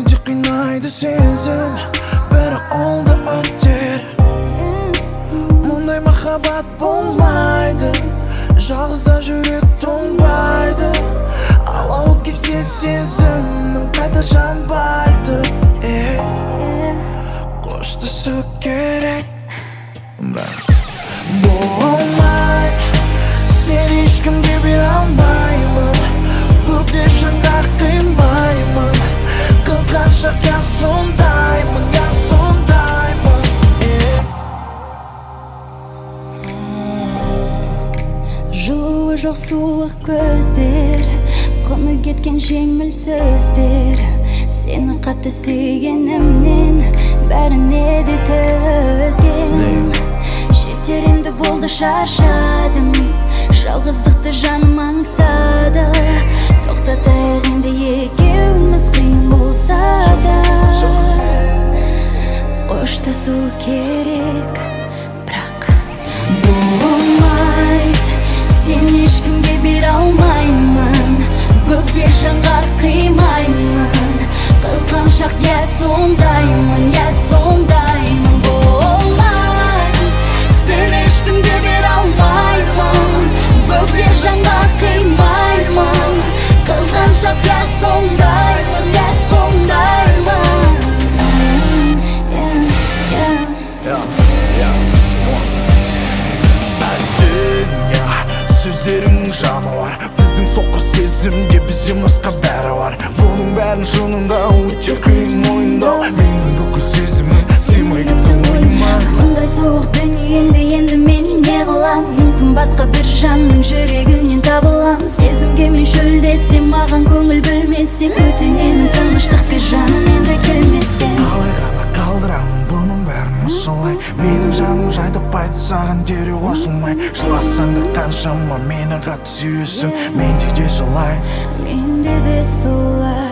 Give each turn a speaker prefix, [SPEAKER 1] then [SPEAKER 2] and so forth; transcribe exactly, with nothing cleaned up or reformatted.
[SPEAKER 1] Менде қинайды сезім, бірақ ол да өтер. Мұндай махаббат болмайды, жалғызда жүрек тоңбайды. Алау кетсе сезімнің қайта жанбайды. Қоштасу керек, бірақ болмайды. Сен ешкімге бере алмаймын, көкте жанға қимаймын. Қызғаншақ я сондаймын, я сондаймын.
[SPEAKER 2] Жылуы жоқ суық көздер, құны кеткен жеңіл сөздер. Сені қатты сүйгенімнен бәріне де төзгем. Жетерімді болды, шаршадым, жалғыздықты жаным аңсады. Тоқтатайық енді екеуміз, қиын болса да. Қоштасу керек, бірақ болмайды. Сен ешкімге бере алмаймын, көкте жанға қимаймын. Қызғаншақ я сондаймын, я сондаймын. Болмайды. Сен ешкімге бере алмаймын, көкте жанға қимаймын. Қызғаншақ я сондаймын, я сондаймын.
[SPEAKER 1] Сөздерімнің жаны бар, біздің соқыр сезімге бізден басқа бәрі бар. Бұның бәрін шынында өте қиын мойындау. Менің бүкіл сезімім сыймай кетті ойыма.
[SPEAKER 2] Мұндай суық дүниеңде енді мен не қылам? Мүмкін басқа бір жанның жүрегінен табылам. Сезімге мен шөлдесем, маған көңіл бөлмесең, өтінемін тыныштықты жаным енді келмесең.
[SPEAKER 1] Қалай ғана қалдырамын бұның бәрін осылай. Менің жаным жайдапайды саған дереу қосылмай. Жыласаң да қаншама мені қатты сүйесің, менде де солай.
[SPEAKER 2] Менде де солай.